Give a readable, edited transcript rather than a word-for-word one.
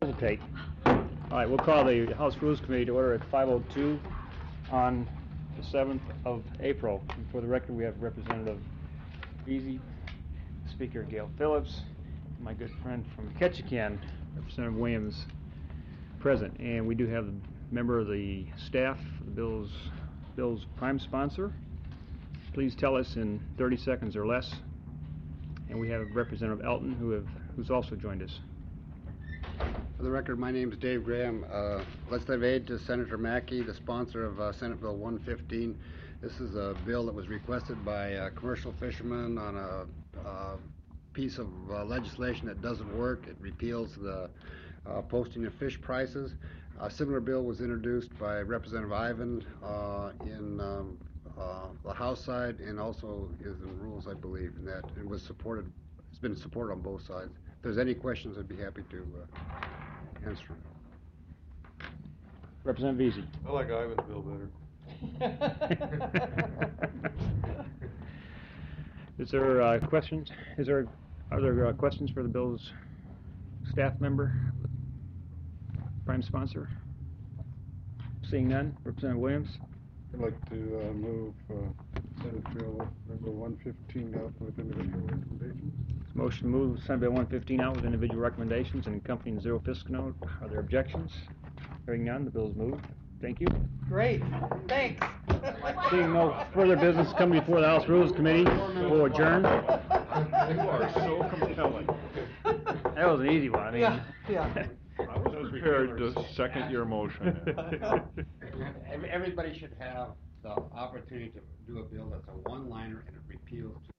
Hesitate. All right, we'll call the House Rules Committee to order at 5:02 on the 7th of April. And for the record, we have Representative Veazey, Speaker Gail Phillips, and my good friend from Ketchikan, Representative Williams, present. And we do have a member of the staff, the bill's prime sponsor. Please tell us in 30 seconds or less. And we have Representative Elton, who's also joined us. For the record, my name is Dave Graham, legislative aide to Senator Mackey, the sponsor of Senate Bill 115. This is a bill that was requested by commercial fishermen on a piece of legislation that doesn't work. It repeals the posting of fish prices. A similar bill was introduced by Representative Ivan in the House side, and also is in rules, I believe, and that it was supported. It's been supported on both sides. If there's any questions, I'd be happy to answer them. Representative Veazey. I like Ivan's bill better. Is there questions? Are there questions for the bill's staff member, prime sponsor? Seeing none, Representative Williams. I'd like to move Senate Bill number 115 out with individual recommendations. Motion moves Senate Bill 115 out with individual recommendations and accompanying zero fiscal note. Are there objections? Hearing none, the bill is moved. Thank you. Great. Thanks. Seeing no further business coming before the House Rules Committee, we'll adjourn. You are so compelling. That was an easy one. I mean, yeah. I was prepared to second your motion. Everybody should have the opportunity to do a bill that's a one-liner and it repeals